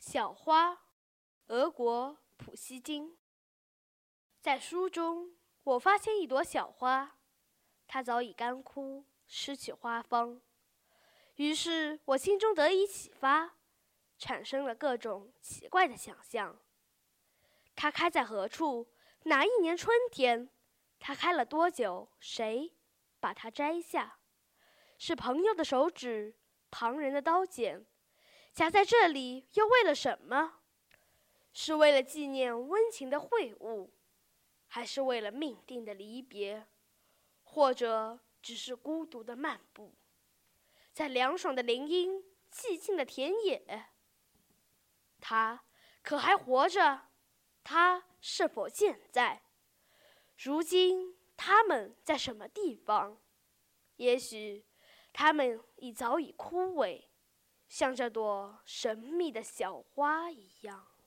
小花，俄国普希金。在书中，我发现一朵小花，它早已干枯，失去花芳。于是我心中得以启发，产生了各种奇怪的想象。它开在何处？哪一年春天？它开了多久？谁把它摘下？是朋友的手指，旁人的刀剪，夹在这里又为了什么？是为了纪念温情的会晤，还是为了命定的离别？或者只是孤独的漫步，在凉爽的林荫，寂静的田野？他可还活着？他是否健在？如今他们在什么地方？也许他们早已枯萎，像这朵神秘的小花一样。